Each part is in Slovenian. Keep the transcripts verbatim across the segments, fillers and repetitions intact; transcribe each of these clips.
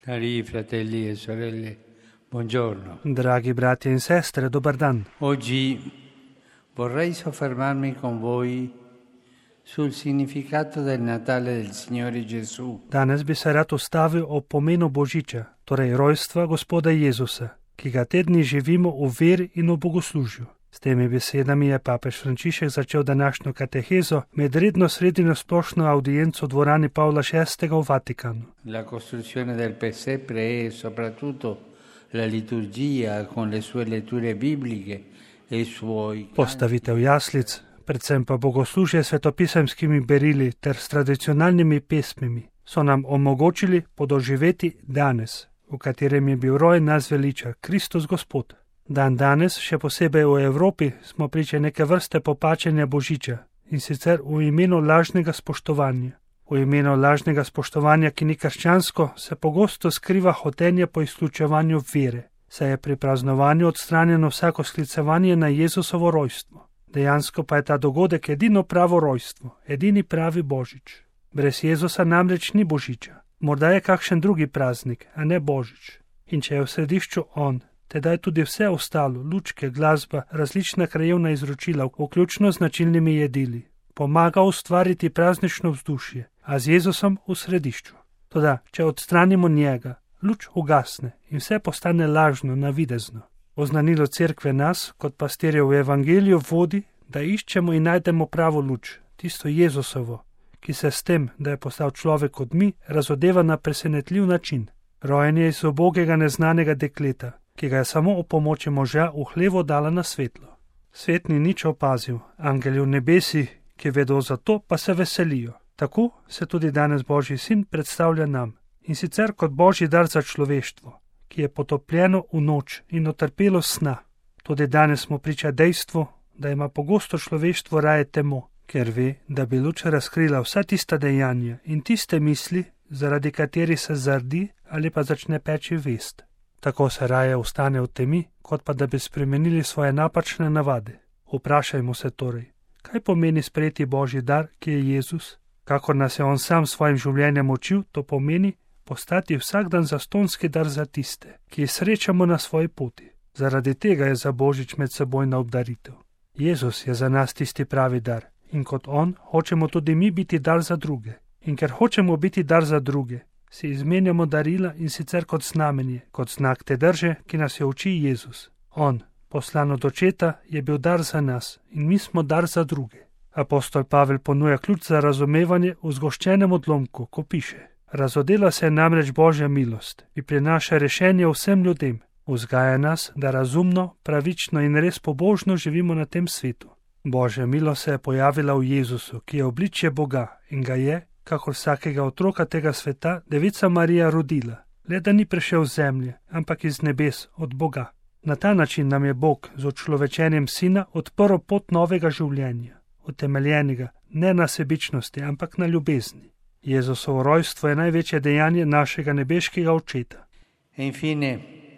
Cari fratelli e sorelle, buongiorno. Dragi brati in sestre, dobar dan. Oggi vorrei soffermarmi con voi sul significato del Natale del Signore Gesù. Danes bi se rad ustavil o pomenu Božiča, torej rojstva Gospoda Jezusa, ki ga te dni živimo v veri in v bogoslužju. S temi besedami je papež Frančišek začel današnjo katehezo med redno srednjo splošno audienco v dvorani Pavla šestega v Vatikanu. La costruzione del pesebre e soprattutto la liturgia con le sue letture bibliche e i suoi Postavitev jaslic, predvsem pa bogoslužje s svetopisemskimi berili ter s tradicionalnimi pesmimi, so nam omogočili podoživeti danes, v katerem je bil rojen nas veliča Kristus Gospod. Dan danes, še posebej v Evropi, smo priče neke vrste popačenja Božiča, in sicer v imenu lažnega spoštovanja. V imenu lažnega spoštovanja, ki ni krščansko, se pogosto skriva hotenje po izključevanju vere, saj je pri praznovanju odstranjeno vsako sklicevanje na Jezusovo rojstvo. Dejansko pa je ta dogodek edino pravo rojstvo, edini pravi Božič. Brez Jezusa namreč ni Božiča. Morda je kakšen drugi praznik, a ne Božič. In če je v središču on, tedaj tudi vse ostalo, lučke, glasba, različna krajevna izročila, vključno z značilnimi jedili, pomaga ustvariti praznično vzdušje, a z Jezusom v središču. Toda, če odstranimo njega, luč ugasne in vse postane lažno, navidezno. Oznanilo cerkve nas, kot pastirjev v evangeliju, vodi, da iščemo in najdemo pravo luč, tisto Jezusovo, ki se s tem, da je postal človek od mi, razodeva na presenetljiv način. Rojen je iz ubogega neznanega dekleta, ki ga je samo ob pomoči moža v hlevo dala na svetlo. Svet ni nič opazil, angeli v nebesi, ki vedo za to, pa se veselijo. Tako se tudi danes Božji sin predstavlja nam, in sicer kot Božji dar za človeštvo, ki je potopljeno v noč in otrpelo sna. Tudi danes smo priča dejstvu, da ima pogosto človeštvo raje temo, ker ve, da bi luč razkrila vsa tista dejanja in tiste misli, zaradi kateri se zardi ali pa začne peči vest. Tako se raje ostane v temi, kot pa da bi spremenili svoje napačne navade. Vprašajmo se torej, kaj pomeni sprejeti Božji dar, ki je Jezus? Kakor nas je on sam svojim življenjem učil, to pomeni postati vsak dan zastonski dar za tiste, ki jih srečamo na svoji poti. Zaradi tega je za Božič medsebojna obdaritev. Jezus je za nas tisti pravi dar in kot on hočemo tudi mi biti dar za druge. In ker hočemo biti dar za druge, si izmenjamo darila in sicer kot znamenje, kot znak te drže, ki nas je uči Jezus. On, poslan od očeta, je bil dar za nas in mi smo dar za druge. Apostol Pavel ponuja ključ za razumevanje v zgoščenem odlomku, ko piše: Razodela se je namreč Božja milost, ki prinaša rešenje vsem ljudem. Vzgaja nas, da razumno, pravično in res pobožno živimo na tem svetu. Božja milost se je pojavila v Jezusu, ki je obličje Boga in ga je, kakor vsakega otroka tega sveta, Devica Marija rodila, le da ni prišel z zemlje, ampak iz nebes, od Boga. Na ta način nam je Bog z učlovečenjem sina odprl pot novega življenja, utemeljenega ne na sebičnosti, ampak na ljubezni. Jezusovo rojstvo je največje dejanje našega nebeškega očeta. E infine,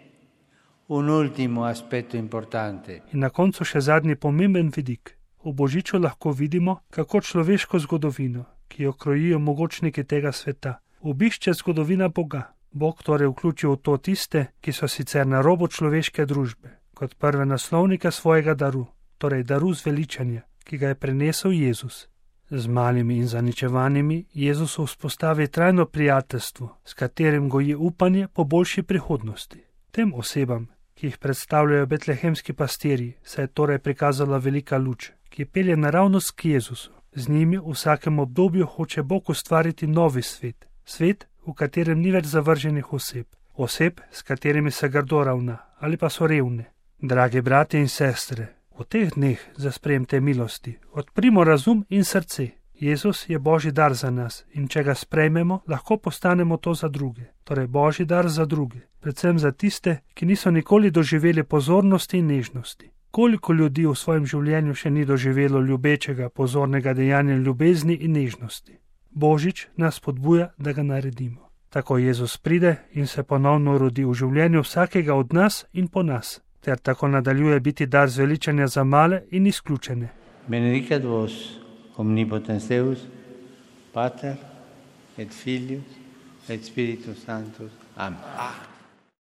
un ultimo aspetto importante. In na koncu še zadnji pomemben vidik. V Božiču lahko vidimo, kako človeško zgodovino, ki jo krojijo mogočniki tega sveta, obišče zgodovina Boga. Bog torej vključil v to tiste, ki so sicer na robu človeške družbe, kot prve naslovnike svojega daru, torej daru zveličanja, ki ga je prenesel Jezus. Z malimi in zaničevanimi Jezus vzpostavi trajno prijateljstvo, s katerim goji upanje po boljši prihodnosti. Tem osebam, ki jih predstavljajo betlehemski pastirji, se je torej prikazala velika luč, ki pelje naravnost k Jezusu. Z njimi v vsakem obdobju hoče Bog ustvariti novi svet, svet, v katerem ni več zavrženih oseb, oseb, s katerimi se grdo ravna ali pa so revne. Dragi bratje in sestre, v teh dneh za sprejem te milosti odprimo razum in srce. Jezus je Božji dar za nas in če ga sprejmemo, lahko postanemo to za druge, torej Božji dar za druge, predvsem za tiste, ki niso nikoli doživeli pozornosti in nežnosti. Koliko ljudi v svojem življenju še ni doživelo ljubečega, pozornega dejanja ljubezni in nežnosti? Božič nas spodbuja, da ga naredimo. Tako Jezus pride in se ponovno rodi v življenju vsakega od nas in po nas, ter tako nadaljuje biti dar zveličanja za male in izključene. Benedicat vos, omnipotens Deus, Pater et Filius et Spiritus Sanctus. Amen.